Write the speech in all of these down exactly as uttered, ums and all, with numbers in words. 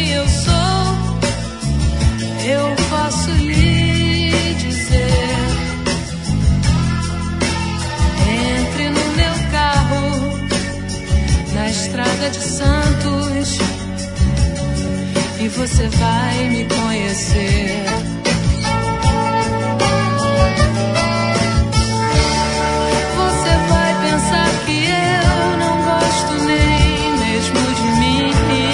quem eu sou, eu posso lhe dizer. Entre no meu carro, na estrada de Santos, e você vai me conhecer. Você vai pensar que eu não gosto nem mesmo de mim,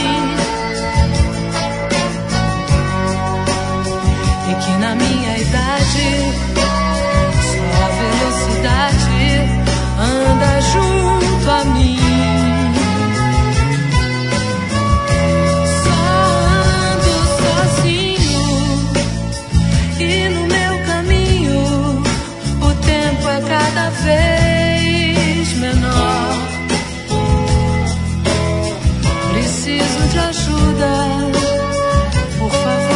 e que na minha idade só a velocidade anda junto a mim. Cada vez menor. Preciso de ajuda, por favor.